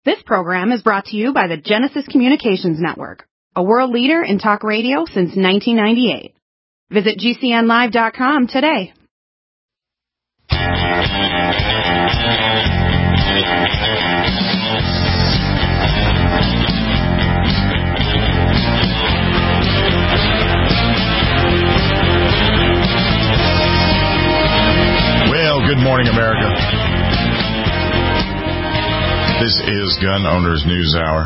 This program is brought to you by the Genesis Communications Network, a world leader in talk radio since 1998. Visit GCNlive.com today. Well, good morning, America. This is Gun Owners News Hour.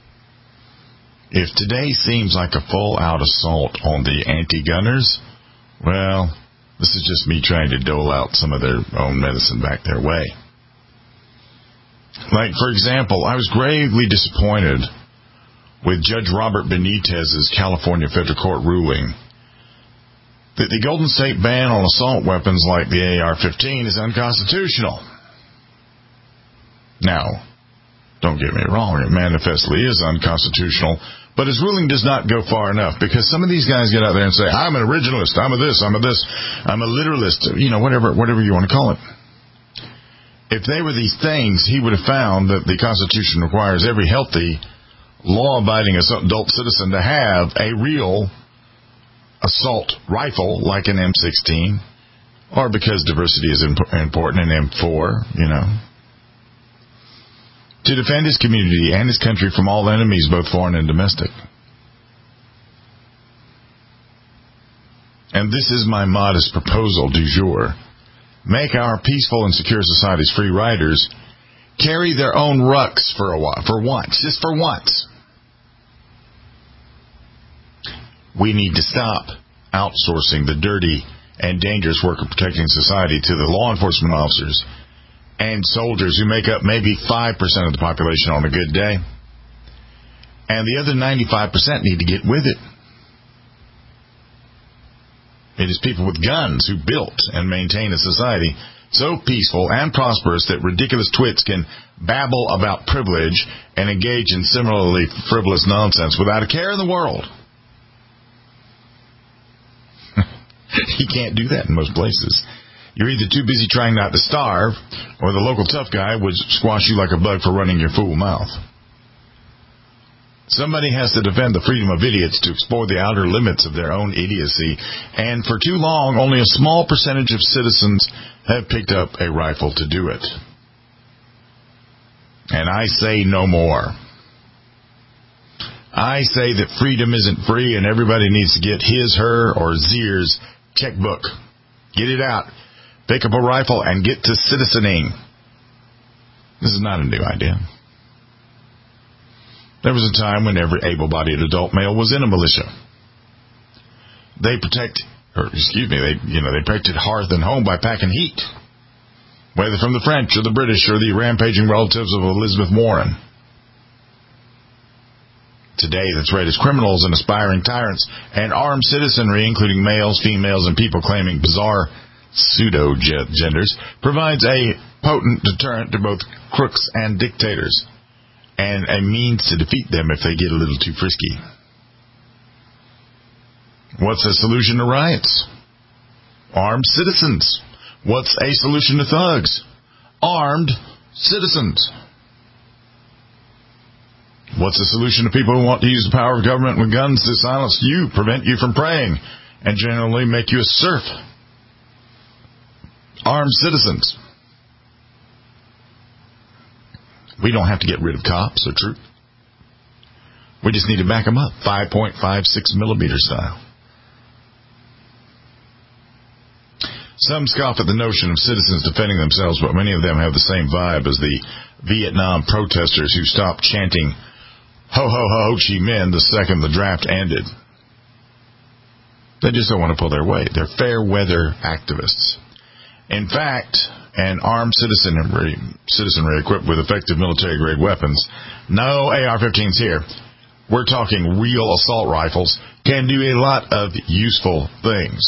If today seems like a full-out assault on the anti-gunners, well, this is just me trying to dole out some of their own medicine back their way. Like, for example, I was gravely disappointed with Judge Robert Benitez's California Federal Court ruling that the Golden State ban on assault weapons like the AR-15 is unconstitutional. Now, don't get me wrong, it manifestly is unconstitutional, but his ruling does not go far enough, because some of these guys get out there and say, I'm an originalist, I'm a this, I'm a this, I'm a literalist, whatever you want to call it. If they were these things, he would have found that the Constitution requires every healthy, law-abiding adult citizen to have a real assault rifle like an M16, or because diversity is important, an M4, to defend his community and his country from all enemies, both foreign and domestic. And this is my modest proposal du jour. Make our peaceful and secure society's free riders carry their own rucks for once, just for once. We need to stop outsourcing the dirty and dangerous work of protecting society to the law enforcement officers and soldiers who make up maybe 5% of the population on a good day. And the other 95% need to get with it. It is people with guns who built and maintain a society so peaceful and prosperous that ridiculous twits can babble about privilege and engage in similarly frivolous nonsense without a care in the world. You can't do that in most places. You're either too busy trying not to starve, or the local tough guy would squash you like a bug for running your fool mouth. Somebody has to defend the freedom of idiots to explore the outer limits of their own idiocy, and for too long, only a small percentage of citizens have picked up a rifle to do it. And I say no more. I say that freedom isn't free, and everybody needs to get his, her, or Zier's checkbook. Get it out. Pick up a rifle and get to citizening. This is not a new idea. There was a time when every able-bodied adult male was in a militia. They protected hearth and home by packing heat, whether from the French or the British or the rampaging relatives of Elizabeth Warren. Today, the threat is criminals and aspiring tyrants, and armed citizenry, including males, females, and people claiming bizarre pseudo-genders, provides a potent deterrent to both crooks and dictators, and a means to defeat them if they get a little too frisky. What's the solution to riots? Armed citizens. What's a solution to thugs? Armed citizens. What's the solution to people who want to use the power of government with guns to silence you, prevent you from praying, and generally make you a serf? Armed citizens. We don't have to get rid of cops or troops. We just need to back them up, 5.56 millimeter style. Some scoff at the notion of citizens defending themselves, but many of them have the same vibe as the Vietnam protesters who stopped chanting "Ho, ho, ho, Ho Chi Minh" the second the draft ended. They just don't want to pull their weight. They're fair weather activists. In fact, an armed citizenry equipped with effective military-grade weapons, no AR-15s here, we're talking real assault rifles, can do a lot of useful things.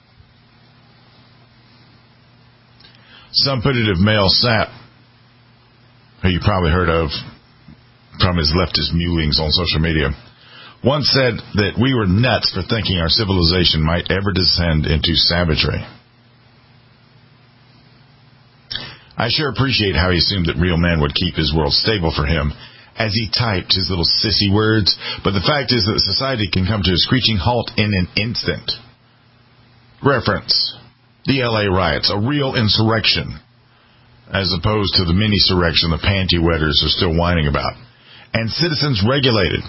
Some putative male sap, who you probably heard of from his leftist mewings on social media, once said that we were nuts for thinking our civilization might ever descend into savagery. I sure appreciate how he assumed that real men would keep his world stable for him as he typed his little sissy words, but the fact is that society can come to a screeching halt in an instant. Reference: the LA riots, a real insurrection, as opposed to the mini-surrection the panty wetters are still whining about. And citizens regulated.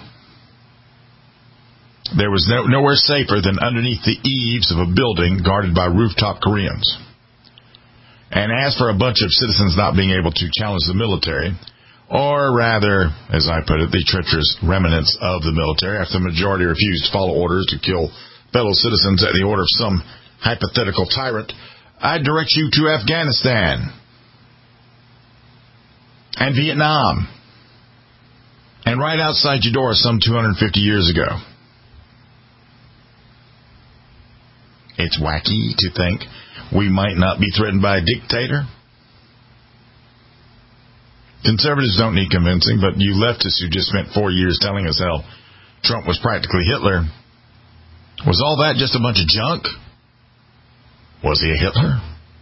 There was nowhere safer than underneath the eaves of a building guarded by rooftop Koreans. And as for a bunch of citizens not being able to challenge the military, or rather, as I put it, the treacherous remnants of the military, after the majority refused to follow orders to kill fellow citizens at the order of some hypothetical tyrant, I direct you to Afghanistan and Vietnam, and right outside your door some 250 years ago. It's wacky to think we might not be threatened by a dictator. Conservatives don't need convincing, but you leftists who just spent 4 years telling us how Trump was practically Hitler, was all that just a bunch of junk? Was he a Hitler?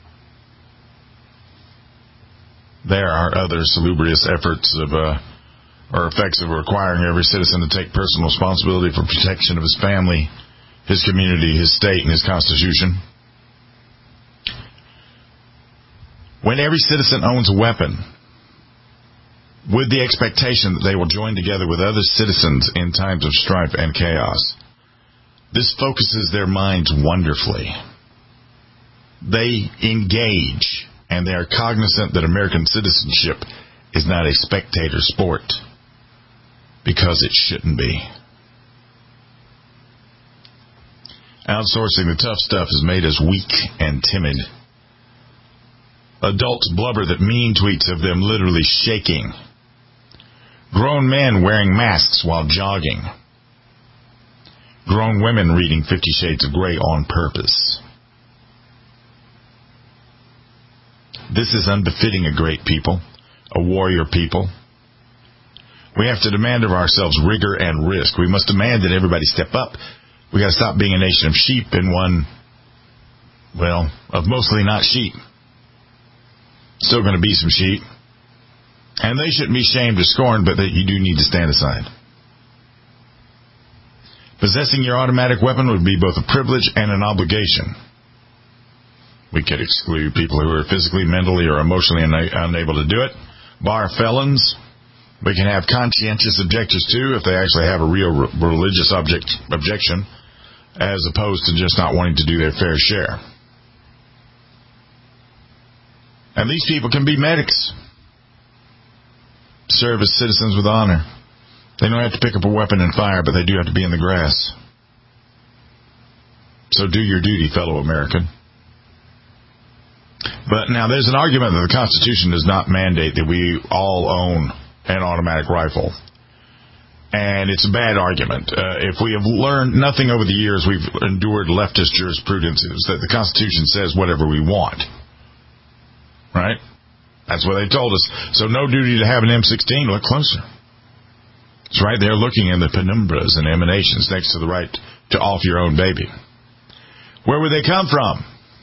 There are other salubrious efforts or effects of requiring every citizen to take personal responsibility for protection of his family, his community, his state, and his Constitution. When every citizen owns a weapon, with the expectation that they will join together with other citizens in times of strife and chaos, this focuses their minds wonderfully. They engage, and they are cognizant that American citizenship is not a spectator sport, because it shouldn't be. Outsourcing the tough stuff has made us weak and timid. Adults blubber that mean tweets of them literally shaking. Grown men wearing masks while jogging. Grown women reading 50 Shades of Grey on purpose. This is unbefitting a great people, a warrior people. We have to demand of ourselves rigor and risk. We must demand that everybody step up. We got to stop being a nation of sheep and one, well, of mostly not sheep. Still going to be some sheep. And they shouldn't be shamed or scorned, but that you do need to stand aside. Possessing your automatic weapon would be both a privilege and an obligation. We could exclude people who are physically, mentally, or emotionally unable to do it. Bar felons. We can have conscientious objectors, too, if they actually have a real religious objection, as opposed to just not wanting to do their fair share. And these people can be medics. Serve as citizens with honor. They don't have to pick up a weapon and fire, but they do have to be in the grass. So do your duty, fellow American. But now there's an argument that the Constitution does not mandate that we all own an automatic rifle. And it's a bad argument. If we have learned nothing over the years, we've endured leftist jurisprudence that the Constitution says whatever we want. Right? That's what they told us. So no duty to have an M16. Look closer. It's right there looking in the penumbras and emanations next to the right to off your own baby. Where would they come from?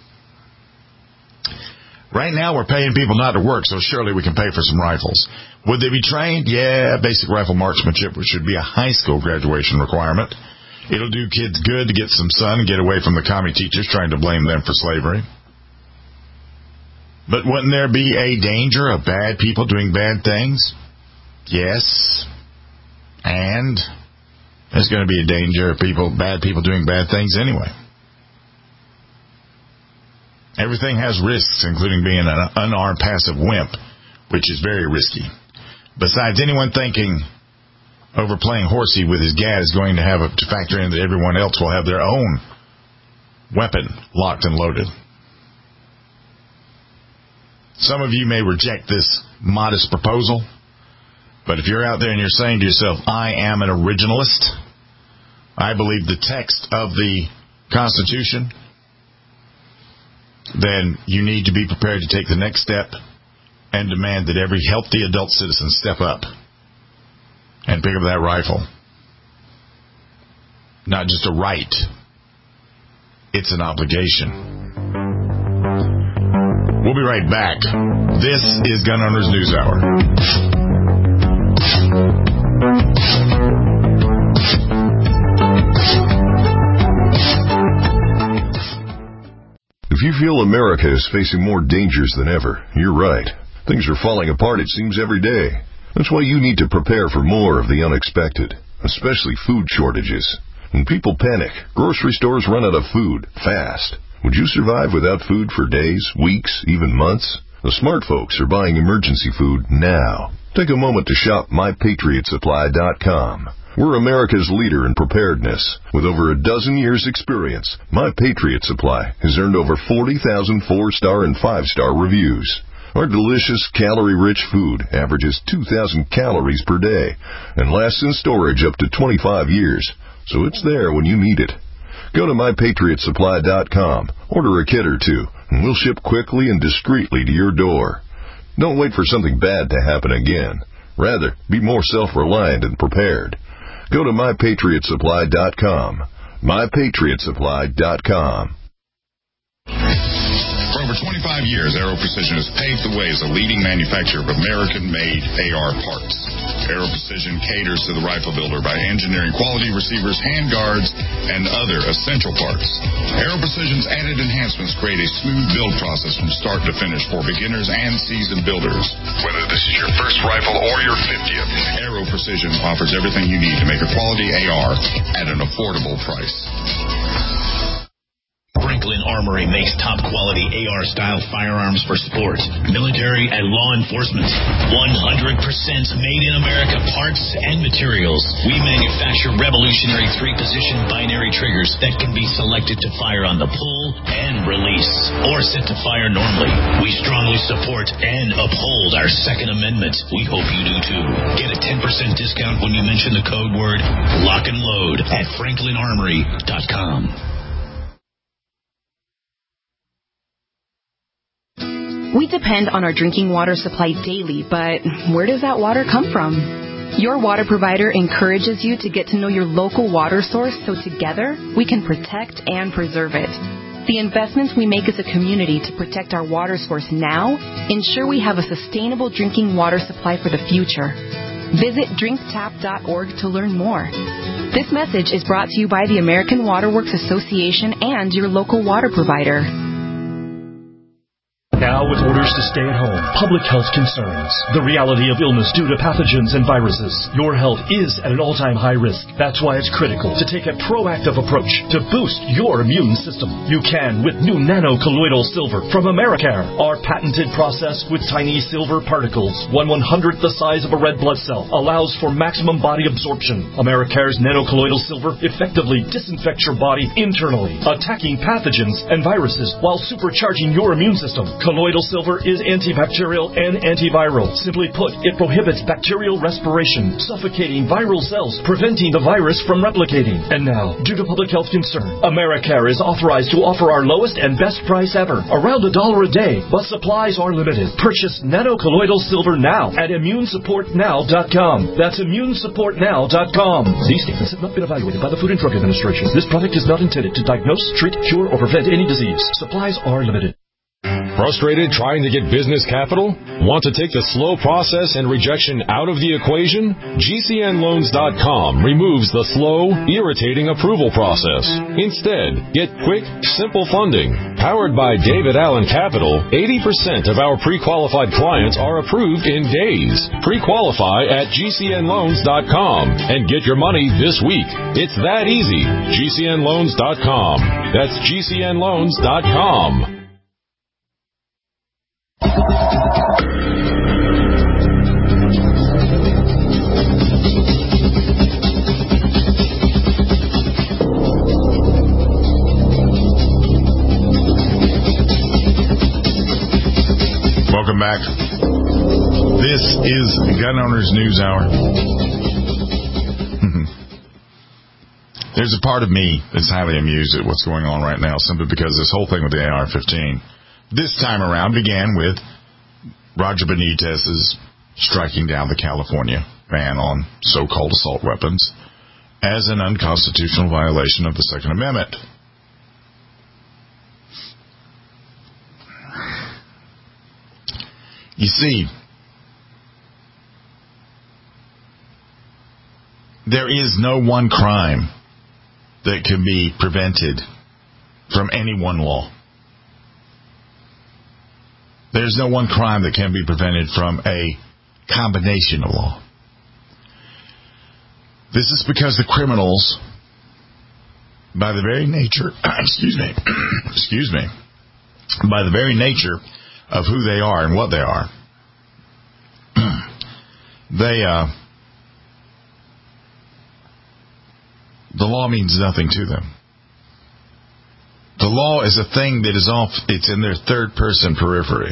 Right now we're paying people not to work, so surely we can pay for some rifles. Would they be trained? Yeah, basic rifle marksmanship, which should be a high school graduation requirement. It'll do kids good to get some sun and get away from the commie teachers trying to blame them for slavery. But wouldn't there be a danger of bad people doing bad things? Yes. And there's going to be a danger of bad people doing bad things anyway. Everything has risks, including being an unarmed passive wimp, which is very risky. Besides, anyone thinking overplaying horsey with his gad is going to have to factor in that everyone else will have their own weapon locked and loaded. Some of you may reject this modest proposal, but if you're out there and you're saying to yourself, I am an originalist, I believe the text of the Constitution, then you need to be prepared to take the next step and demand that every healthy adult citizen step up and pick up that rifle. Not just a right, it's an obligation. We'll be right back. This is Gun Owners News Hour. If you feel America is facing more dangers than ever, you're right. Things are falling apart, it seems, every day. That's why you need to prepare for more of the unexpected, especially food shortages. When people panic, grocery stores run out of food fast. Would you survive without food for days, weeks, even months? The smart folks are buying emergency food now. Take a moment to shop MyPatriotSupply.com. We're America's leader in preparedness. With over a dozen years' experience, My Patriot Supply has earned over 40,000 4-star and 5-star reviews. Our delicious, calorie-rich food averages 2,000 calories per day and lasts in storage up to 25 years, so it's there when you need it. Go to MyPatriotSupply.com, order a kit or two, and we'll ship quickly and discreetly to your door. Don't wait for something bad to happen again. Rather, be more self-reliant and prepared. Go to MyPatriotSupply.com. MyPatriotSupply.com. For over 25 years, Aero Precision has paved the way as a leading manufacturer of American-made AR parts. Aero Precision caters to the rifle builder by engineering quality receivers, handguards, and other essential parts. Aero Precision's added enhancements create a smooth build process from start to finish for beginners and seasoned builders. Whether this is your first rifle or your 50th, Aero Precision offers everything you need to make a quality AR at an affordable price. Franklin Armory makes top-quality AR-style firearms for sport, military, and law enforcement. 100% made-in-America parts and materials. We manufacture revolutionary 3-position binary triggers that can be selected to fire on the pull and release, or set to fire normally. We strongly support and uphold our Second Amendment. We hope you do too. Get a 10% discount when you mention the code word LOCK and LOAD at FranklinArmory.com. We depend on our drinking water supply daily, but where does that water come from? Your water provider encourages you to get to know your local water source so together we can protect and preserve it. The investments we make as a community to protect our water source now ensure we have a sustainable drinking water supply for the future. Visit drinktap.org to learn more. This message is brought to you by the American Water Works Association and your local water provider. Now with orders to stay at home, public health concerns, the reality of illness due to pathogens and viruses, your health is at an all-time high risk. That's why it's critical to take a proactive approach to boost your immune system. You can with new nano-colloidal silver from Americare. Our patented process with tiny silver particles, 1/100th the size of a red blood cell, allows for maximum body absorption. Americare's nano-colloidal silver effectively disinfects your body internally, attacking pathogens and viruses while supercharging your immune system. Colloidal silver is antibacterial and antiviral. Simply put, it prohibits bacterial respiration, suffocating viral cells, preventing the virus from replicating. And now, due to public health concern, Americare is authorized to offer our lowest and best price ever, around $1 a day, but supplies are limited. Purchase nano-colloidal silver now at ImmuneSupportNow.com. That's ImmuneSupportNow.com. These statements have not been evaluated by the Food and Drug Administration. This product is not intended to diagnose, treat, cure, or prevent any disease. Supplies are limited. Frustrated trying to get business capital? Want to take the slow process and rejection out of the equation? GCNLoans.com removes the slow, irritating approval process. Instead, get quick, simple funding. Powered by David Allen Capital, 80% of our pre-qualified clients are approved in days. Pre-qualify at GCNLoans.com and get your money this week. It's that easy. GCNLoans.com. That's GCNLoans.com. Welcome back. This is Gun Owners News Hour. There's a part of me that's highly amused at what's going on right now, simply because this whole thing with the AR-15 this time around began with Roger Benitez's striking down the California ban on so-called assault weapons as an unconstitutional violation of the Second Amendment. You see, there is no one crime that can be prevented from any one law. There's no one crime that can be prevented from a combination of law. This is because the criminals, by the very nature, by the very nature of who they are and what they are, the law means nothing to them. The law is a thing that is it's in their third person periphery.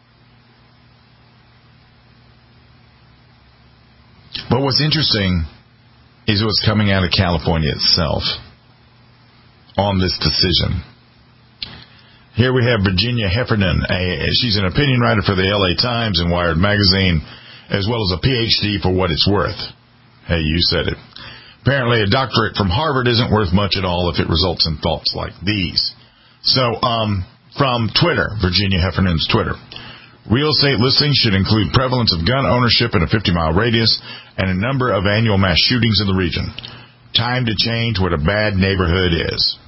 But what's interesting is what's coming out of California itself on this decision. Here we have Virginia Heffernan. She's an opinion writer for the LA Times and Wired Magazine, as well as a PhD for what it's worth. Hey, you said it. Apparently, a doctorate from Harvard isn't worth much at all if it results in thoughts like these. So, from Twitter, Virginia Heffernan's Twitter. Real estate listings should include prevalence of gun ownership in a 50-mile radius and a number of annual mass shootings in the region. Time to change what a bad neighborhood is.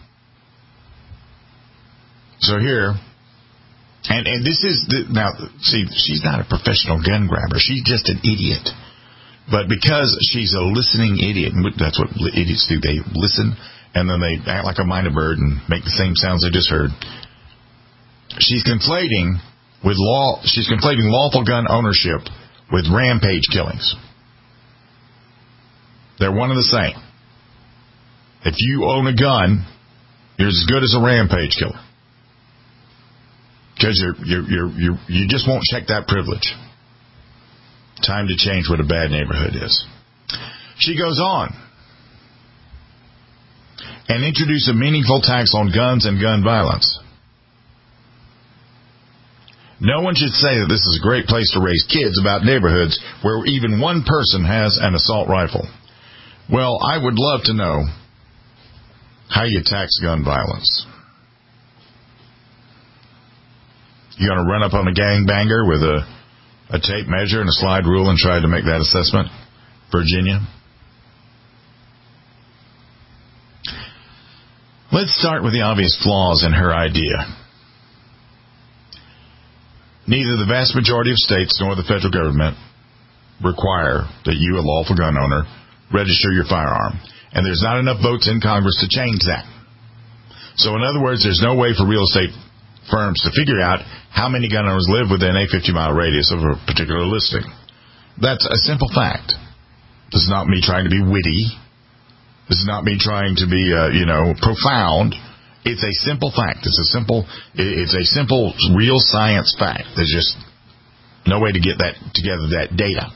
So here, and this is, now, see, she's not a professional gun grabber. She's just an idiot. But because she's a listening idiot, and that's what idiots do, they listen, and then they act like a minor bird and make the same sounds they just heard. She's conflating lawful gun ownership with rampage killings. They're one and the same. If you own a gun, you're as good as a rampage killer. Because you just won't check that privilege. Time to change what a bad neighborhood is. She goes on and introduce a meaningful tax on guns and gun violence. No one should say that this is a great place to raise kids about neighborhoods where even one person has an assault rifle. Well, I would love to know how you tax gun violence. You going to run up on a gangbanger with a tape measure and a slide rule and try to make that assessment, Virginia? Let's start with the obvious flaws in her idea. Neither the vast majority of states nor the federal government require that you, a lawful gun owner, register your firearm. And there's not enough votes in Congress to change that. So in other words, there's no way for real estate firms to figure out how many gun owners live within a 50-mile radius of a particular listing. That's a simple fact. This is not me trying to be witty. This is not me trying to be, profound. It's a simple fact. It's a simple real science fact. There's just no way to get that data.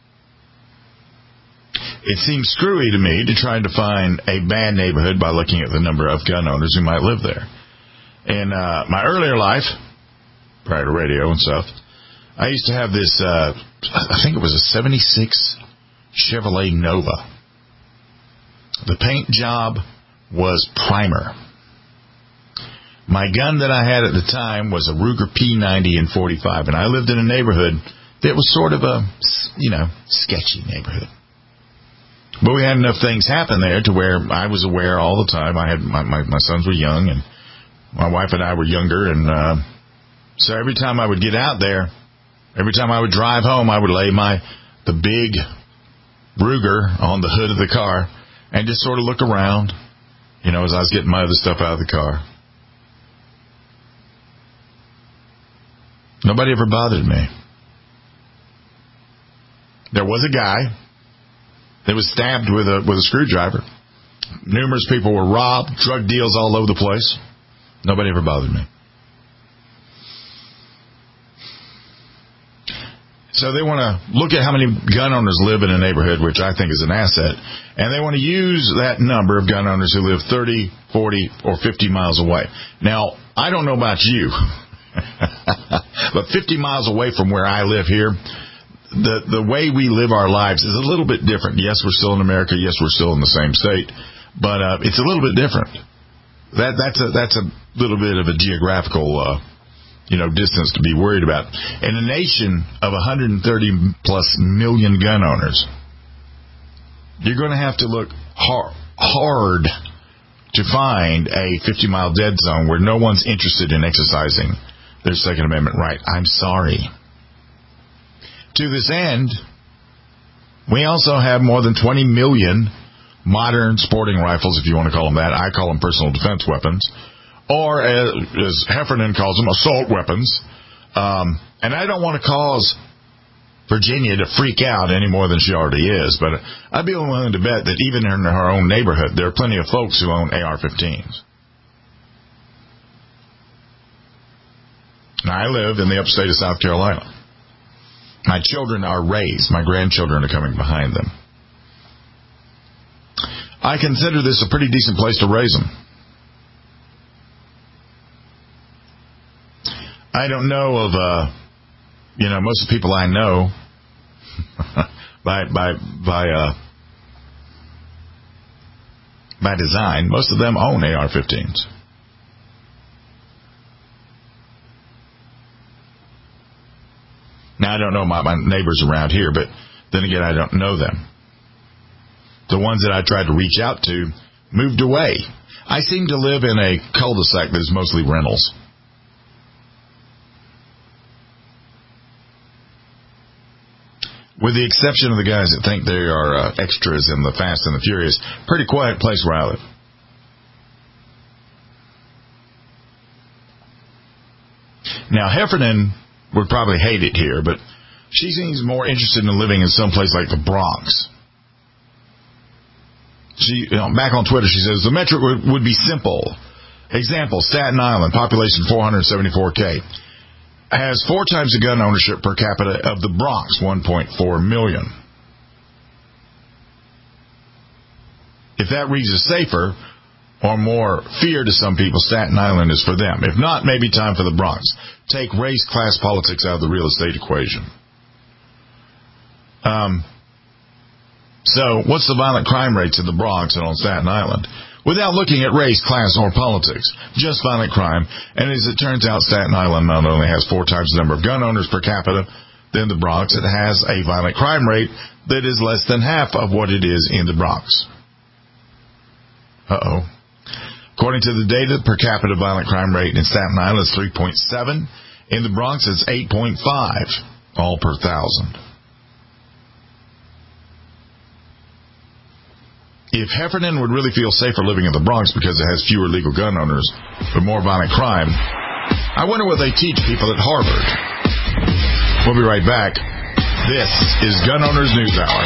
It seems screwy to me to try to find a bad neighborhood by looking at the number of gun owners who might live there. In my earlier life, prior to radio and stuff, I used to have this, I think it was a 76 Chevrolet Nova. The paint job was primer. My gun that I had at the time was a Ruger P90 in .45, and I lived in a neighborhood that was sort of a, sketchy neighborhood. But we had enough things happen there to where I was aware all the time. I had my sons were young, and my wife and I were younger, and so every time I would get out there, every time I would drive home, I would lay the big Ruger on the hood of the car and just sort of look around, as I was getting my other stuff out of the car. Nobody ever bothered me. There was a guy that was stabbed with a screwdriver. Numerous people were robbed, drug deals all over the place. Nobody ever bothered me. So they want to look at how many gun owners live in a neighborhood, which I think is an asset, and they want to use that number of gun owners who live 30, 40, or 50 miles away. Now, I don't know about you, but 50 miles away from where I live here, the way we live our lives is a little bit different. Yes, we're still in America. Yes, we're still in the same state, but it's a little bit different. That's a little bit of a geographical distance to be worried about. In a nation of 130-plus million gun owners, you're going to have to look hard to find a 50-mile dead zone where no one's interested in exercising their Second Amendment right. I'm sorry. To this end, we also have more than 20 million modern sporting rifles, if you want to call them that. I call them personal defense weapons. Or, as Heffernan calls them, assault weapons. And I don't want to cause Virginia to freak out any more than she already is, but I'd be willing to bet that even in her own neighborhood, there are plenty of folks who own AR-15s. Now, I live in the upstate of South Carolina. My children are raised. My grandchildren are coming behind them. I consider this a pretty decent place to raise them. I don't know of, most of the people I know by design, most of them own AR-15s. Now, I don't know my neighbors around here, but then again, I don't know them. The ones that I tried to reach out to moved away. I seem to live in a cul-de-sac that is mostly rentals. With the exception of the guys that think they are extras in the Fast and the Furious, pretty quiet place where I live. Now, Heffernan would probably hate it here, but she seems more interested in living in some place like the Bronx. She, back on Twitter, she says, the metric would be simple. Example, Staten Island, population 474K. Has 4 times the gun ownership per capita of the Bronx, 1.4 million. If that reads as safer or more fear to some people, Staten Island is for them. If not, maybe time for the Bronx. Take race, class, politics out of the real estate equation. So, what's the violent crime rates in the Bronx and on Staten Island? Without looking at race, class, or politics, just violent crime. And as it turns out, Staten Island not only has 4 times the number of gun owners per capita than the Bronx, it has a violent crime rate that is less than half of what it is in the Bronx. Uh-oh. According to the data, the per capita violent crime rate in Staten Island is 3.7. In the Bronx, it's 8.5, all per 1,000. If Heffernan would really feel safer living in the Bronx because it has fewer legal gun owners but more violent crime, I wonder what they teach people at Harvard. We'll be right back. This is Gun Owners News Hour.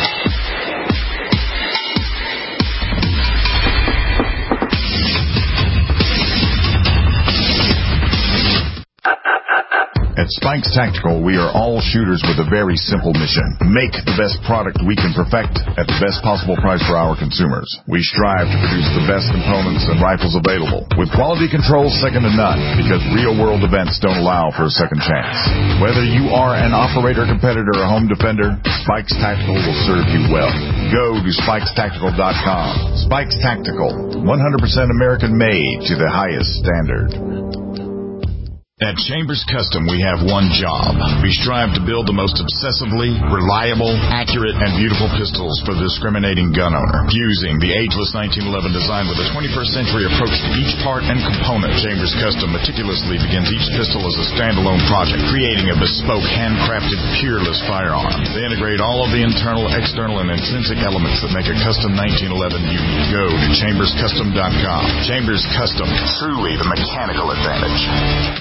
At Spikes Tactical, we are all shooters with a very simple mission. Make the best product we can perfect at the best possible price for our consumers. We strive to produce the best components and rifles available, with quality control second to none, because real-world events don't allow for a second chance. Whether you are an operator, competitor, or home defender, Spikes Tactical will serve you well. Go to SpikesTactical.com. Spikes Tactical, 100% American-made to the highest standard. At Chambers Custom, we have one job. We strive to build the most obsessively reliable, accurate, and beautiful pistols for the discriminating gun owner. Fusing the ageless 1911 design with a 21st century approach to each part and component, Chambers Custom meticulously begins each pistol as a standalone project, creating a bespoke, handcrafted, peerless firearm. They integrate all of the internal, external, and intrinsic elements that make a custom 1911 unique. Go to ChambersCustom.com. Chambers Custom, truly the mechanical advantage.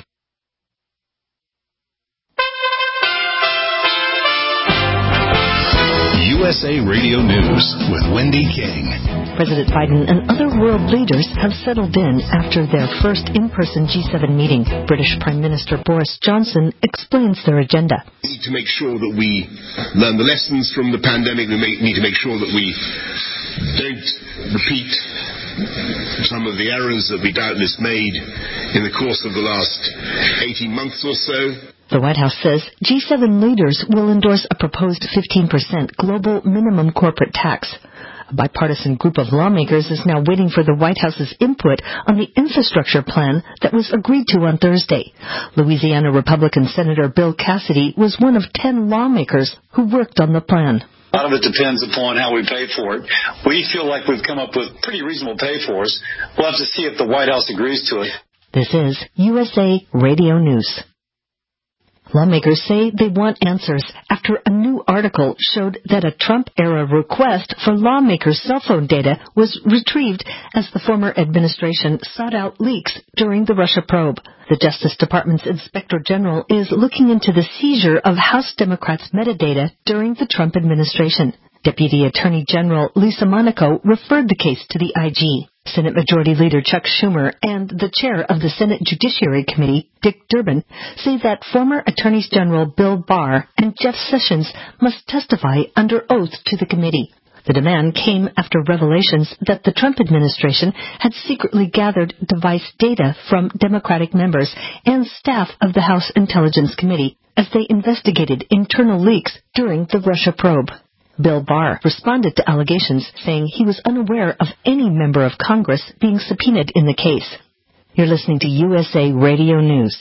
USA Radio News with Wendy King. President Biden and other world leaders have settled in after their first in-person G7 meeting. British Prime Minister Boris Johnson explains their agenda. We need to make sure that we learn the lessons from the pandemic. We need to make sure that we don't repeat some of the errors that we doubtless made in the course of the last 18 months or so. The White House says G7 leaders will endorse a proposed 15% global minimum corporate tax. A bipartisan group of lawmakers is now waiting for the White House's input on the infrastructure plan that was agreed to on Thursday. Louisiana Republican Senator Bill Cassidy was one of 10 lawmakers who worked on the plan. A lot of it depends upon how we pay for it. We feel like we've come up with pretty reasonable pay-fors. We'll have to see if the White House agrees to it. This is USA Radio News. Lawmakers say they want answers after a new article showed that a Trump-era request for lawmakers' cell phone data was retrieved as the former administration sought out leaks during the Russia probe. The Justice Department's Inspector General is looking into the seizure of House Democrats' metadata during the Trump administration. Deputy Attorney General Lisa Monaco referred the case to the IG. Senate Majority Leader Chuck Schumer and the chair of the Senate Judiciary Committee, Dick Durbin, say that former Attorneys General Bill Barr and Jeff Sessions must testify under oath to the committee. The demand came after revelations that the Trump administration had secretly gathered device data from Democratic members and staff of the House Intelligence Committee as they investigated internal leaks during the Russia probe. Bill Barr responded to allegations, saying he was unaware of any member of Congress being subpoenaed in the case. You're listening to USA Radio News.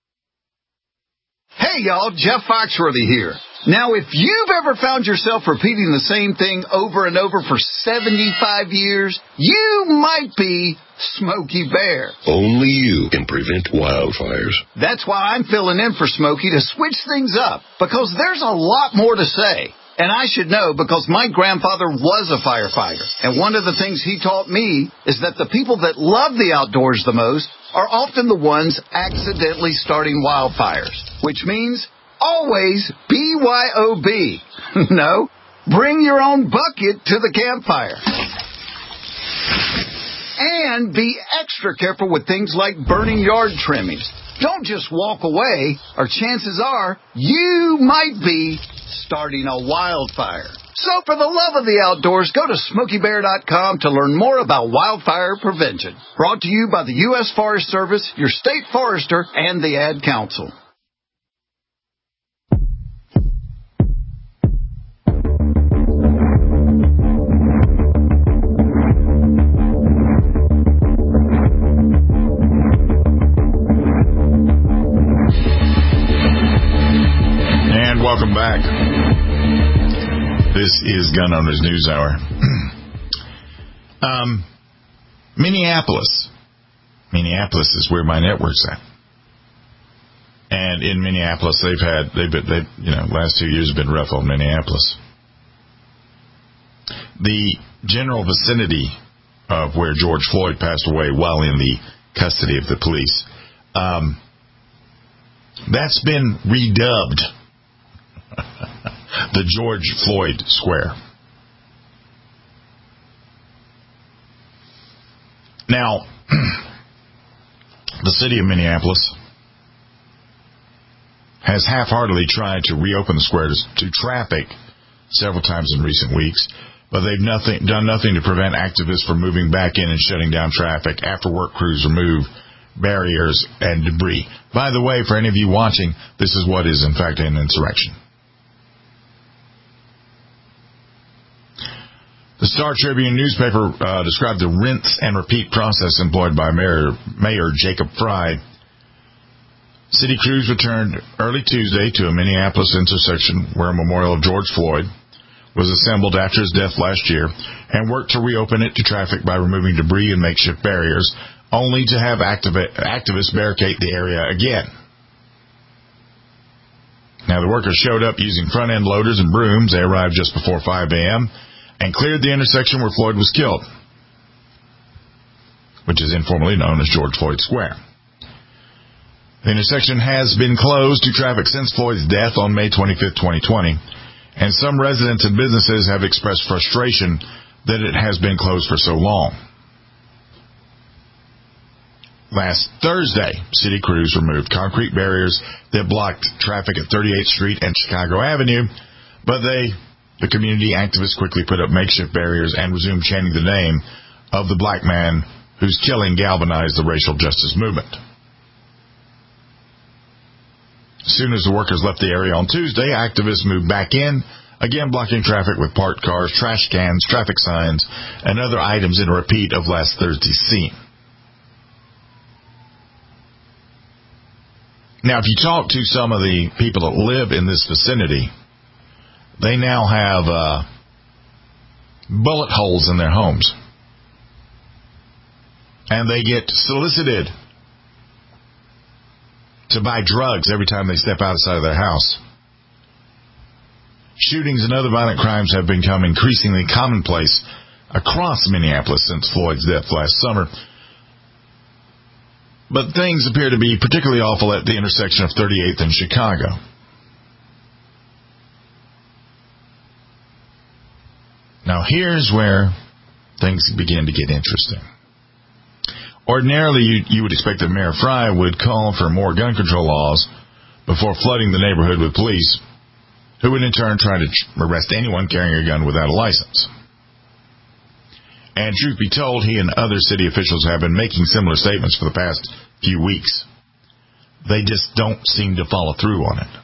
Hey, y'all, Jeff Foxworthy here. Now, if you've ever found yourself repeating the same thing over and over for 75 years, you might be Smokey Bear. Only you can prevent wildfires. That's why I'm filling in for Smokey to switch things up, because there's a lot more to say. And I should know because my grandfather was a firefighter. And one of the things he taught me is that the people that love the outdoors the most are often the ones accidentally starting wildfires. Which means always BYOB. No, bring your own bucket to the campfire. And be extra careful with things like burning yard trimmings. Don't just walk away, or chances are you might be starting a wildfire. So for the love of the outdoors, go to SmokeyBear.com to learn more about wildfire prevention. Brought to you by the U.S. Forest Service, your state forester, and the Ad Council. Welcome back. This is Gun Owners News Hour. Minneapolis. Minneapolis is where my network's at. And in Minneapolis, last 2 years have been rough on Minneapolis. The general vicinity of where George Floyd passed away while in the custody of the police, that's been redubbed the George Floyd Square. Now, the city of Minneapolis has half-heartedly tried to reopen the square to traffic several times in recent weeks, but they've done nothing to prevent activists from moving back in and shutting down traffic after work crews remove barriers and debris. By the way, for any of you watching, this is what is in fact an insurrection. The Star Tribune newspaper described the rinse and repeat process employed by Mayor Jacob Frey. City crews returned early Tuesday to a Minneapolis intersection where a memorial of George Floyd was assembled after his death last year and worked to reopen it to traffic by removing debris and makeshift barriers, only to have activists barricade the area again. Now, the workers showed up using front-end loaders and brooms. They arrived just before 5 a.m., and cleared the intersection where Floyd was killed, which is informally known as George Floyd Square. The intersection has been closed to traffic since Floyd's death on May 25, 2020, and some residents and businesses have expressed frustration that it has been closed for so long. Last Thursday, city crews removed concrete barriers that blocked traffic at 38th Street and Chicago Avenue, but the community activists quickly put up makeshift barriers and resumed chanting the name of the black man whose killing galvanized the racial justice movement. As soon as the workers left the area on Tuesday, activists moved back in again blocking traffic with parked cars, trash cans, traffic signs, and other items in a repeat of last Thursday's scene. Now, if you talk to some of the people that live in this vicinity, they now have bullet holes in their homes. And they get solicited to buy drugs every time they step outside of their house. Shootings and other violent crimes have become increasingly commonplace across Minneapolis since Floyd's death last summer. But things appear to be particularly awful at the intersection of 38th and Chicago. Now here's where things begin to get interesting. Ordinarily, you would expect that Mayor Frey would call for more gun control laws before flooding the neighborhood with police, who would in turn try to arrest anyone carrying a gun without a license. And truth be told, he and other city officials have been making similar statements for the past few weeks. They just don't seem to follow through on it.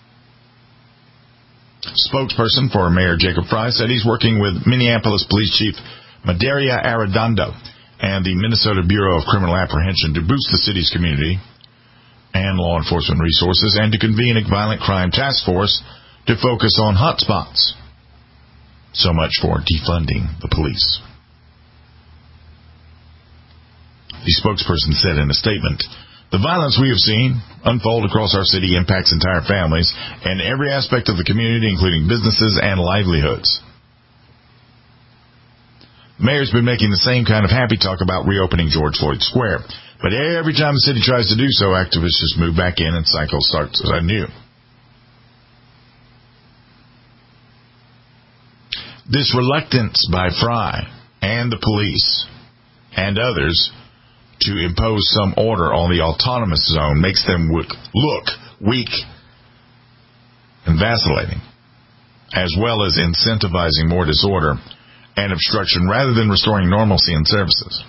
Spokesperson for Mayor Jacob Frey said he's working with Minneapolis Police Chief Madaria Arredondo and the Minnesota Bureau of Criminal Apprehension to boost the city's community and law enforcement resources and to convene a violent crime task force to focus on hotspots. So much for defunding the police. The spokesperson said in a statement, "The violence we have seen unfold across our city impacts entire families and every aspect of the community, including businesses and livelihoods." The mayor's been making the same kind of happy talk about reopening George Floyd Square. But every time the city tries to do so, activists just move back in and cycle starts anew. This reluctance by Frey and the police and others to impose some order on the autonomous zone makes them look weak and vacillating, as well as incentivizing more disorder and obstruction rather than restoring normalcy in services.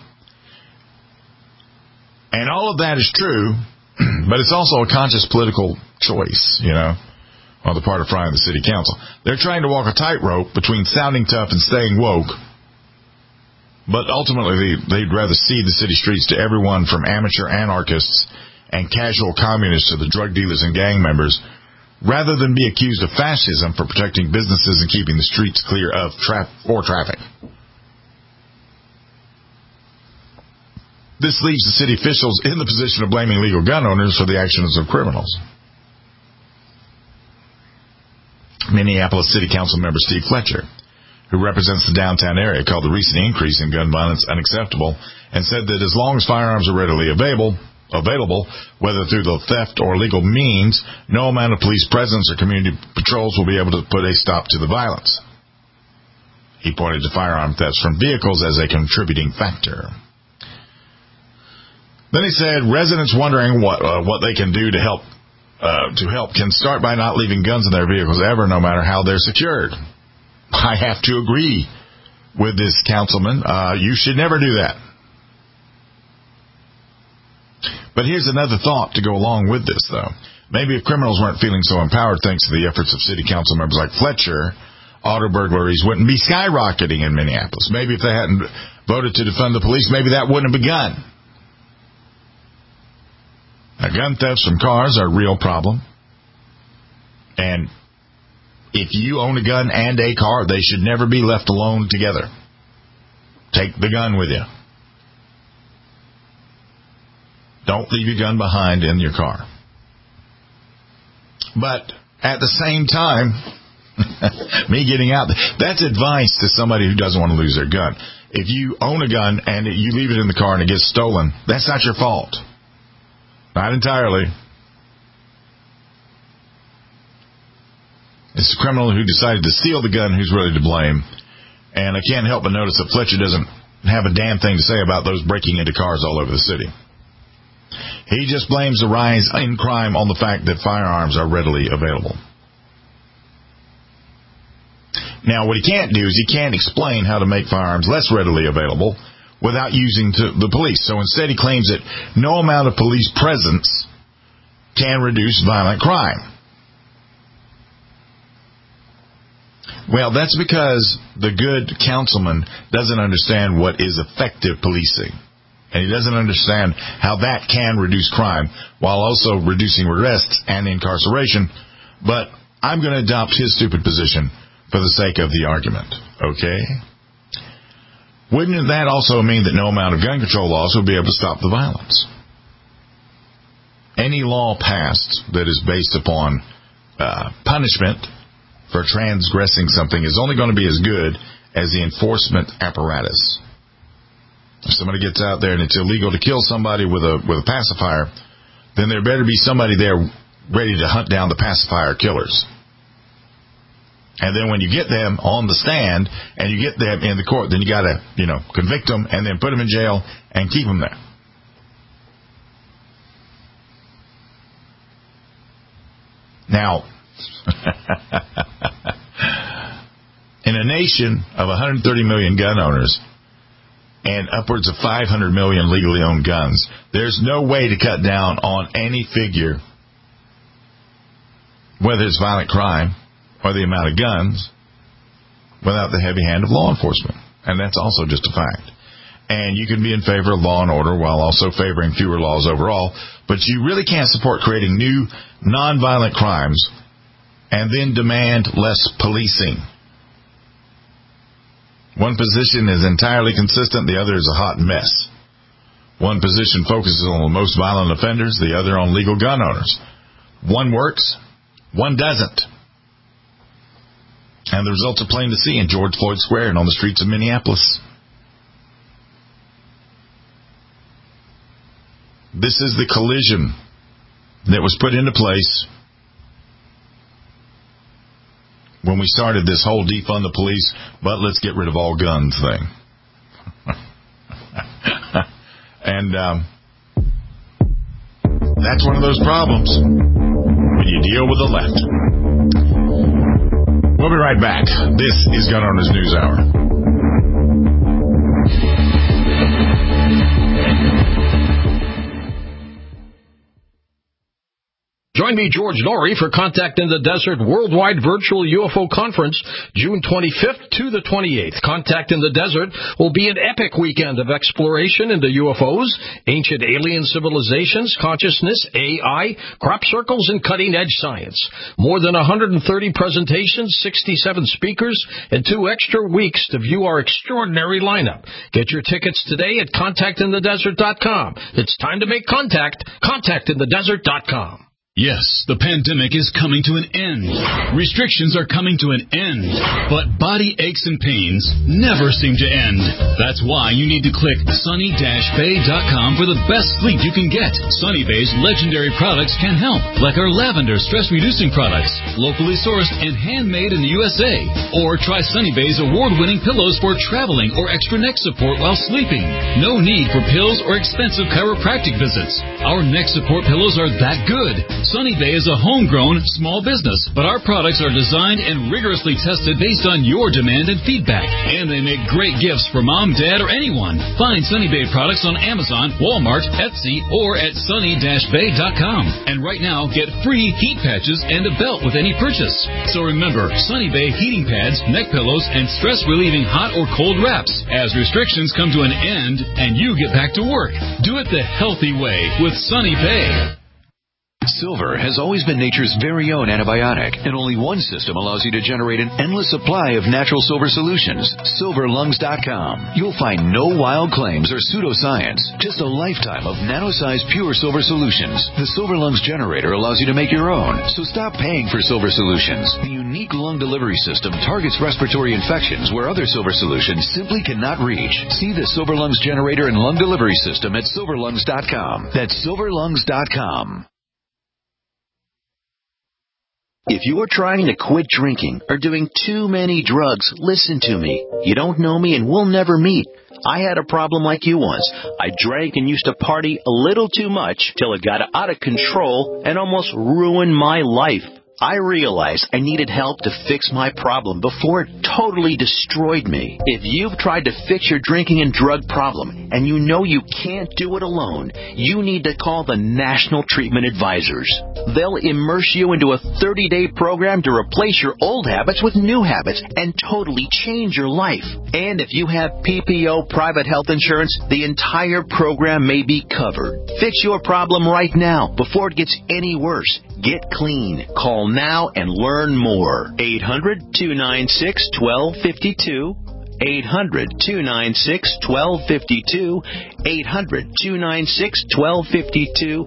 And all of that is true, but it's also a conscious political choice, on the part of Frey and the city council. They're trying to walk a tightrope between sounding tough and staying woke, but ultimately they'd rather cede the city streets to everyone from amateur anarchists and casual communists to the drug dealers and gang members, rather than be accused of fascism for protecting businesses and keeping the streets clear of traffic. This leaves the city officials in the position of blaming legal gun owners for the actions of criminals. Minneapolis City Council member Steve Fletcher, who represents the downtown area, called the recent increase in gun violence unacceptable and said that as long as firearms are readily available, whether through the theft or legal means, no amount of police presence or community patrols will be able to put a stop to the violence. He pointed to firearm thefts from vehicles as a contributing factor. Then he said residents wondering what they can do to help can start by not leaving guns in their vehicles ever, no matter how they're secured. I have to agree with this councilman. You should never do that. But here's another thought to go along with this, though. Maybe if criminals weren't feeling so empowered thanks to the efforts of city council members like Fletcher, auto burglaries wouldn't be skyrocketing in Minneapolis. Maybe if they hadn't voted to defund the police, maybe that wouldn't have begun. Now, gun thefts from cars are a real problem. And if you own a gun and a car, they should never be left alone together. Take the gun with you. Don't leave your gun behind in your car. But at the same time, me getting out, that's advice to somebody who doesn't want to lose their gun. If you own a gun and you leave it in the car and it gets stolen, that's not your fault. Not entirely. It's the criminal who decided to steal the gun who's really to blame. And I can't help but notice that Fletcher doesn't have a damn thing to say about those breaking into cars all over the city. He just blames the rise in crime on the fact that firearms are readily available. Now, what he can't do is he can't explain how to make firearms less readily available without using the police. So instead he claims that no amount of police presence can reduce violent crime. Well, that's because the good councilman doesn't understand what is effective policing. And he doesn't understand how that can reduce crime while also reducing arrests and incarceration. But I'm going to adopt his stupid position for the sake of the argument. Okay? Wouldn't that also mean that no amount of gun control laws will be able to stop the violence? Any law passed that is based upon punishment for transgressing something is only going to be as good as the enforcement apparatus. If somebody gets out there and it's illegal to kill somebody with a pacifier, then there better be somebody there ready to hunt down the pacifier killers. And then when you get them on the stand and you get them in the court, then you got to, convict them and then put them in jail and keep them there. Now, in a nation of 130 million gun owners and upwards of 500 million legally owned guns, there's no way to cut down on any figure, whether it's violent crime or the amount of guns, without the heavy hand of law enforcement. And that's also just a fact. And you can be in favor of law and order while also favoring fewer laws overall, but you really can't support creating new nonviolent crimes and then demand less policing. One position is entirely consistent, the other is a hot mess. One position focuses on the most violent offenders, the other on legal gun owners. One works, one doesn't. And the results are plain to see in George Floyd Square and on the streets of Minneapolis. This is the collision that was put into place when we started this whole defund the police, but let's get rid of all guns thing. And that's one of those problems when you deal with the left. We'll be right back. This is Gun Owners News Hour. Join me, George Norrie, for Contact in the Desert Worldwide Virtual UFO Conference, June 25th to the 28th. Contact in the Desert will be an epic weekend of exploration into UFOs, ancient alien civilizations, consciousness, AI, crop circles, and cutting-edge science. More than 130 presentations, 67 speakers, and 2 extra weeks to view our extraordinary lineup. Get your tickets today at contactinthedesert.com. It's time to make contact. Contactinthedesert.com. Yes, the pandemic is coming to an end. Restrictions are coming to an end. But body aches and pains never seem to end. That's why you need to click sunny-bay.com for the best sleep you can get. Sunny Bay's legendary products can help, like our lavender stress-reducing products, locally sourced and handmade in the USA. Or try Sunny Bay's award-winning pillows for traveling or extra neck support while sleeping. No need for pills or expensive chiropractic visits. Our neck support pillows are that good. Sunny Bay is a homegrown small business, but our products are designed and rigorously tested based on your demand and feedback. And they make great gifts for mom, dad, or anyone. Find Sunny Bay products on Amazon, Walmart, Etsy, or at sunny-bay.com. And right now, get free heat patches and a belt with any purchase. So remember, Sunny Bay heating pads, neck pillows, and stress-relieving hot or cold wraps as restrictions come to an end and you get back to work. Do it the healthy way with Sunny Bay. Silver has always been nature's very own antibiotic, and only one system allows you to generate an endless supply of natural silver solutions. SilverLungs.com. You'll find no wild claims or pseudoscience, just a lifetime of nano-sized pure silver solutions. The Silver Lungs generator allows you to make your own, so stop paying for silver solutions. The unique lung delivery system targets respiratory infections where other silver solutions simply cannot reach. See the Silver Lungs generator and lung delivery system at SilverLungs.com. That's SilverLungs.com. If you're trying to quit drinking or doing too many drugs, listen to me. You don't know me and we'll never meet. I had a problem like you once. I drank and used to party a little too much till it got out of control and almost ruined my life. I realized I needed help to fix my problem before it totally destroyed me. If you've tried to fix your drinking and drug problem and you know you can't do it alone, you need to call the National Treatment Advisors. They'll immerse you into a 30-day program to replace your old habits with new habits and totally change your life. And if you have PPO private health insurance, the entire program may be covered. Fix your problem right now before it gets any worse. Get clean. Call now and learn more. 800-296-1252. 800-296-1252. 800-296-1252.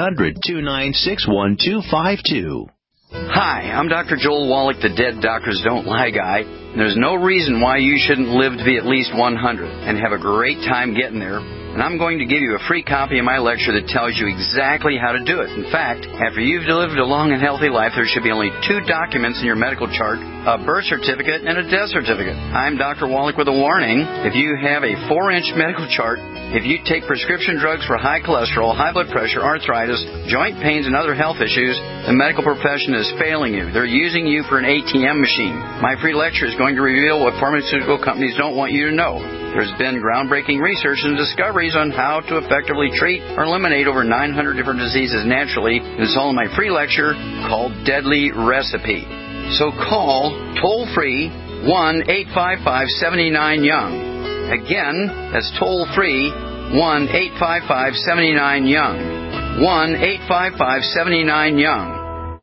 800-296-1252. Hi, I'm Dr. Joel Wallach, the Dead Doctors Don't Lie guy. There's no reason why you shouldn't live to be at least 100 and have a great time getting there. And I'm going to give you a free copy of my lecture that tells you exactly how to do it. In fact, after you've lived a long and healthy life, there should be only 2 documents in your medical chart, a birth certificate and a death certificate. I'm Dr. Wallach with a warning. If you have a 4-inch medical chart, if you take prescription drugs for high cholesterol, high blood pressure, arthritis, joint pains, and other health issues, the medical profession is failing you. They're using you for an ATM machine. My free lecture is going to reveal what pharmaceutical companies don't want you to know. There's been groundbreaking research and discoveries on how to effectively treat or eliminate over 900 different diseases naturally. It's all in my free lecture called Deadly Recipe. So call toll-free 1-855-79-YOUNG. Again, that's toll-free 1-855-79-YOUNG. 1-855-79-YOUNG.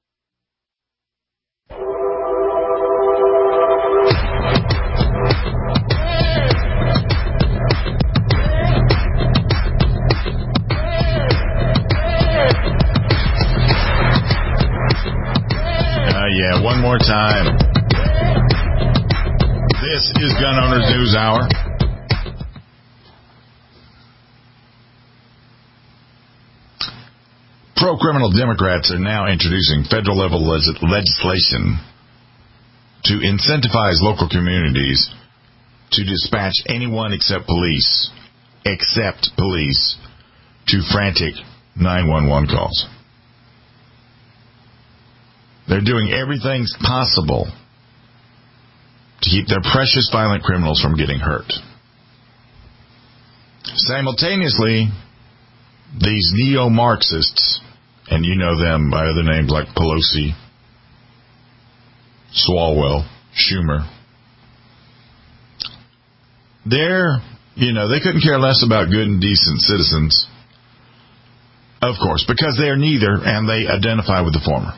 Yeah, one more time. This is Gun Owners News Hour. Pro-criminal Democrats are now introducing federal-level legislation to incentivize local communities to dispatch anyone except police to frantic 911 calls. They're doing everything possible to keep their precious violent criminals from getting hurt. Simultaneously, these neo-Marxists, and you know them by other names like Pelosi, Swalwell, Schumer, they couldn't care less about good and decent citizens, of course, because they are neither, and they identify with the former.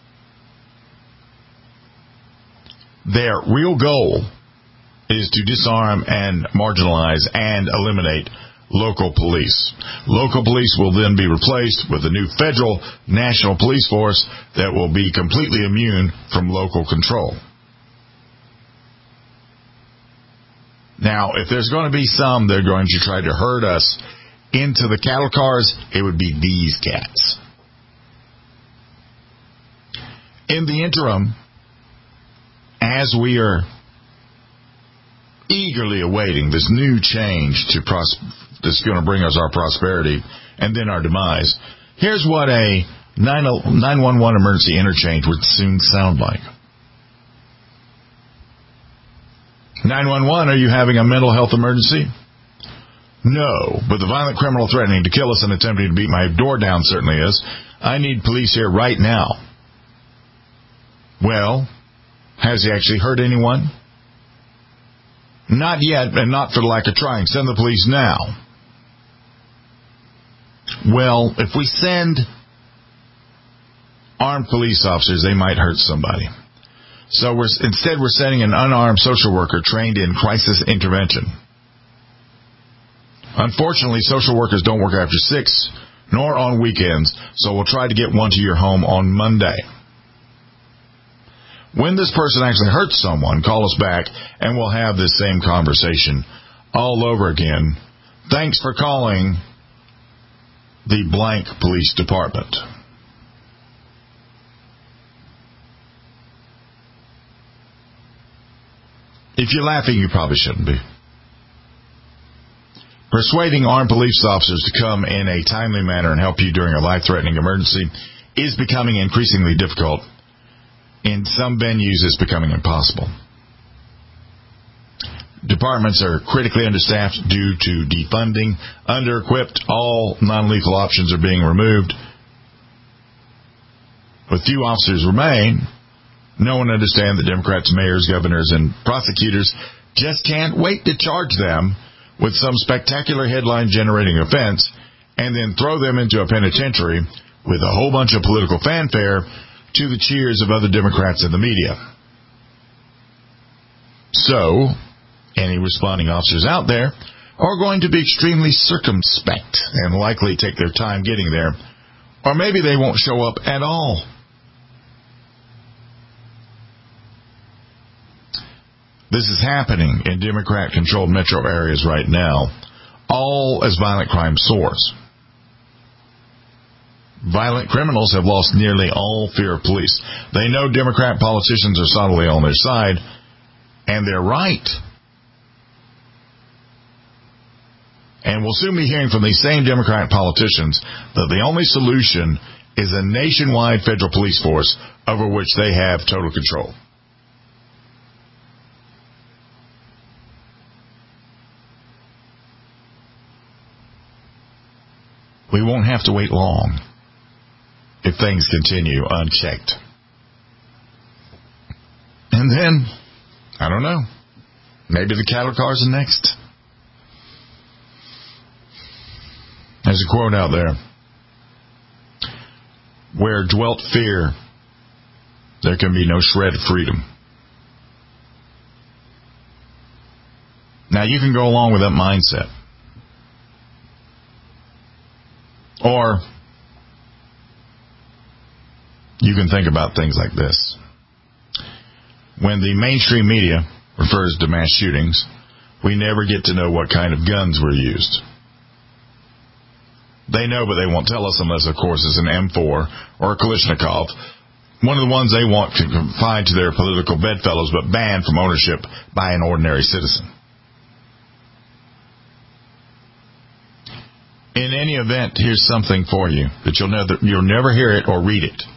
Their real goal is to disarm and marginalize and eliminate local police. Local police will then be replaced with a new federal national police force that will be completely immune from local control. Now, if there's going to be some that are going to try to herd us into the cattle cars, it would be these cats. In the interim, as we are eagerly awaiting this new change that's going to bring us our prosperity and then our demise, here's what a 911 emergency interchange would soon sound like. 911, are you having a mental health emergency? No, but the violent criminal threatening to kill us and attempting to beat my door down certainly is. I need police here right now. Well, has he actually hurt anyone? Not yet, and not for the lack of trying. Send the police now. Well, if we send armed police officers, they might hurt somebody. So instead we're sending an unarmed social worker trained in crisis intervention. Unfortunately, social workers don't work after 6, nor on weekends, so we'll try to get one to your home on Monday. When this person actually hurts someone, call us back, and we'll have this same conversation all over again. Thanks for calling the blank police department. If you're laughing, you probably shouldn't be. Persuading armed police officers to come in a timely manner and help you during a life-threatening emergency is becoming increasingly difficult, In some venues, it's becoming impossible. Departments are critically understaffed due to defunding, under-equipped. All non-lethal options are being removed. With few officers remain, no one understands that Democrats, mayors, governors, and prosecutors just can't wait to charge them with some spectacular headline-generating offense and then throw them into a penitentiary with a whole bunch of political fanfare to the cheers of other Democrats in the media. So, any responding officers out there are going to be extremely circumspect and likely take their time getting there, or maybe they won't show up at all. This is happening in Democrat-controlled metro areas right now, all as violent crime soars. Violent criminals have lost nearly all fear of police. They know Democrat politicians are solidly on their side, and they're right. And we'll soon be hearing from these same Democrat politicians that the only solution is a nationwide federal police force over which they have total control. We won't have to wait long if things continue unchecked. And then, I don't know, maybe the cattle cars are next. There's a quote out there. Where dwelt fear, there can be no shred of freedom. Now, you can go along with that mindset. Or you can think about things like this. When the mainstream media refers to mass shootings, we never get to know what kind of guns were used. They know, but they won't tell us unless, of course, it's an M4 or a Kalashnikov, one of the ones they want confined to their political bedfellows but banned from ownership by an ordinary citizen. In any event, here's something for you that you'll never hear it or read it.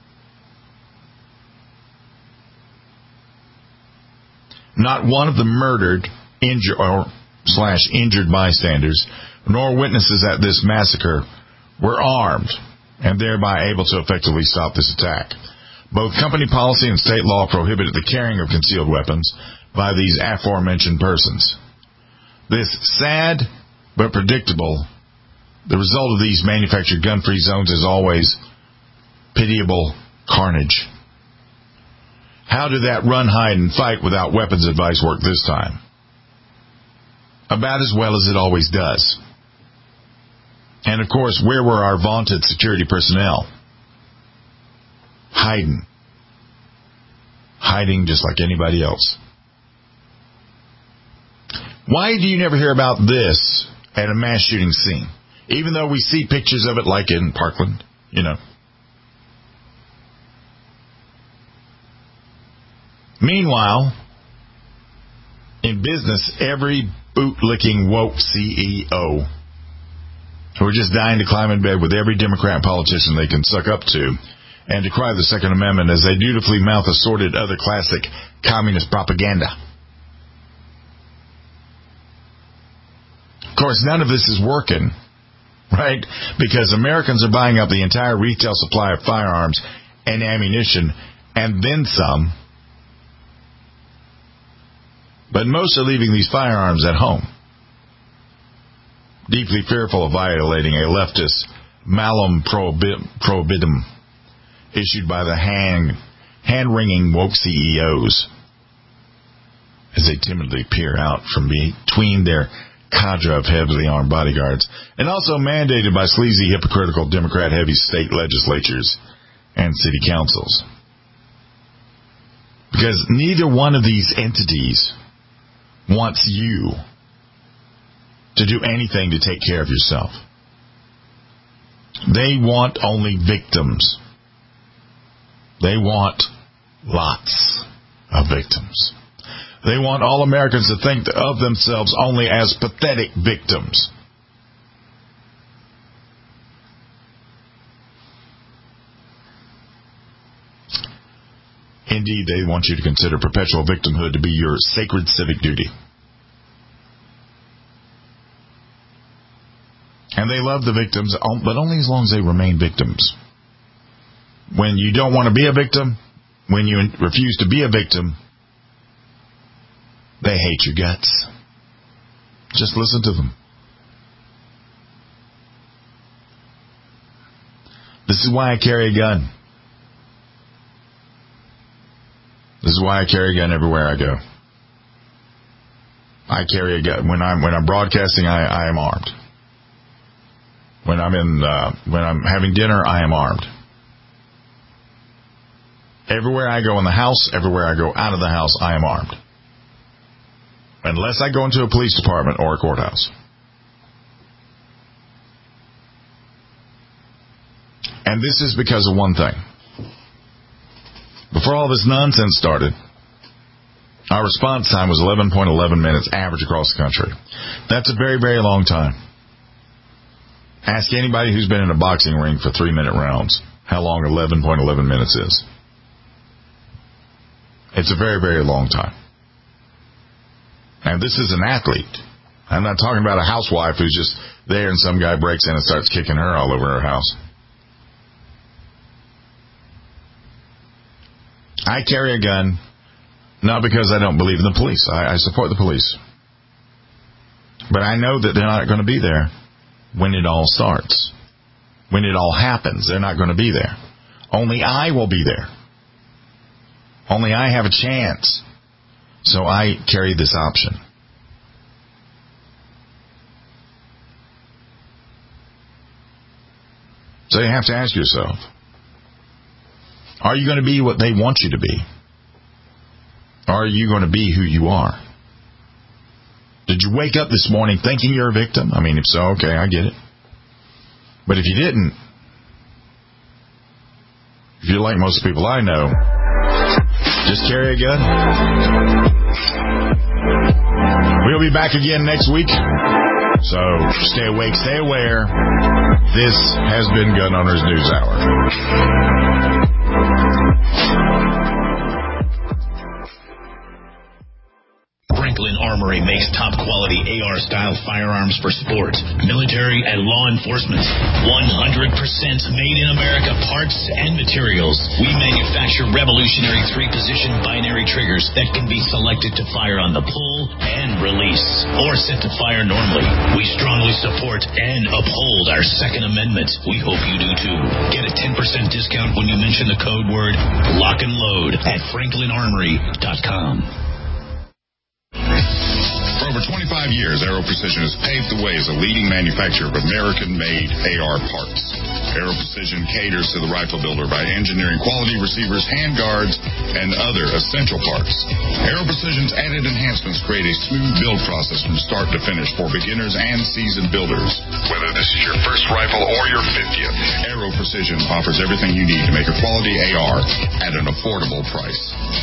Not one of the murdered, injured bystanders, nor witnesses at this massacre were armed and thereby able to effectively stop this attack. Both company policy and state law prohibited the carrying of concealed weapons by these aforementioned persons. This sad but predictable. The result of these manufactured gun-free zones is always pitiable carnage. How did that run, hide, and fight without weapons advice work this time? About as well as it always does. And, of course, where were our vaunted security personnel? Hiding. Hiding just like anybody else. Why do you never hear about this at a mass shooting scene? Even though we see pictures of it like in Parkland, Meanwhile, in business, every bootlicking woke CEO who are just dying to climb in bed with every Democrat politician they can suck up to and decry the Second Amendment as they dutifully mouth assorted other classic communist propaganda. Of course, none of this is working. Right? Because Americans are buying up the entire retail supply of firearms and ammunition, and then some. But most are leaving these firearms at home, deeply fearful of violating a leftist malum prohibitum issued by the hand-wringing woke CEOs as they timidly peer out from between their cadre of heavily armed bodyguards, and also mandated by sleazy, hypocritical Democrat-heavy state legislatures and city councils. Because neither one of these entities wants you to do anything to take care of yourself. They want only victims. They want lots of victims. They want all Americans to think of themselves only as pathetic victims. Indeed, they want you to consider perpetual victimhood to be your sacred civic duty. And they love the victims, but only as long as they remain victims. When you don't want to be a victim, when you refuse to be a victim, they hate your guts. Just listen to them. This is why I carry a gun. This is why I carry a gun everywhere I go. I carry a gun. When I'm broadcasting, I am armed. When I'm having dinner, I am armed. Everywhere I go in the house, everywhere I go out of the house, I am armed. Unless I go into a police department or a courthouse. And this is because of one thing. Before all this nonsense started, our response time was 11.11 minutes average across the country. That's a very, very long time. Ask anybody who's been in a boxing ring for 3-minute rounds how long 11.11 minutes is. It's a very, very long time. And this is an athlete. I'm not talking about a housewife who's just there and some guy breaks in and starts kicking her all over her house. I carry a gun, not because I don't believe in the police. I support the police. But I know that they're not going to be there when it all starts. When it all happens, they're not going to be there. Only I will be there. Only I have a chance. So I carry this option. So you have to ask yourself, are you going to be what they want you to be? Or are you going to be who you are? Did you wake up this morning thinking you're a victim? I mean, if so, okay, I get it. But if you didn't, if you're like most people I know, just carry a gun. We'll be back again next week. So stay awake, stay aware. This has been Gun Owners News Hour. Franklin Armory makes top quality AR style firearms for sport, military, and law enforcement. 100% made in America parts and materials. We manufacture revolutionary 3-position binary triggers that can be selected to fire on the pull and release, or set to fire normally. We strongly support and uphold our Second Amendment. We hope you do too. Get a 10% discount when you mention the code word Lock and Load at FranklinArmory.com. For over 25 years, Aero Precision has paved the way as a leading manufacturer of American-made AR parts. Aero Precision caters to the rifle builder by engineering quality receivers, handguards, and other essential parts. Aero Precision's added enhancements create a smooth build process from start to finish for beginners and seasoned builders. Whether this is your first rifle or your 50th, Aero Precision offers everything you need to make a quality AR at an affordable price.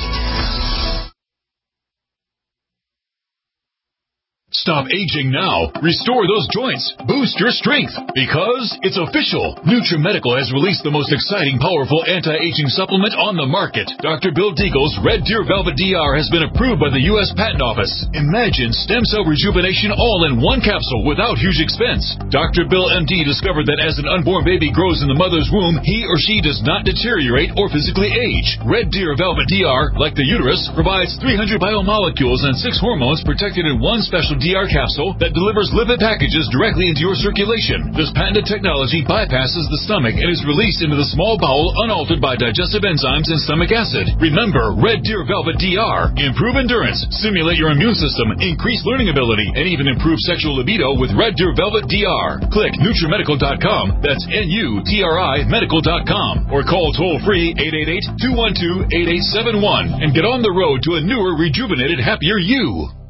Stop aging now. Restore those joints. Boost your strength. Because it's official. NutriMedical has released the most exciting, powerful anti-aging supplement on the market. Dr. Bill Deagle's Red Deer Velvet DR has been approved by the U.S. Patent Office. Imagine stem cell rejuvenation all in one capsule without huge expense. Dr. Bill MD discovered that as an unborn baby grows in the mother's womb, he or she does not deteriorate or physically age. Red Deer Velvet DR, like the uterus, provides 300 biomolecules and 6 hormones protected in one special DR capsule that delivers lipid packages directly into your circulation. This patented technology bypasses the stomach and is released into the small bowel unaltered by digestive enzymes and stomach acid. Remember, Red Deer Velvet DR. Improve endurance, stimulate your immune system, increase learning ability, and even improve sexual libido with Red Deer Velvet DR. Click NutriMedical.com. That's NUTRI Medical.com. Or call toll-free 888-212-8871 and get on the road to a newer, rejuvenated, happier you.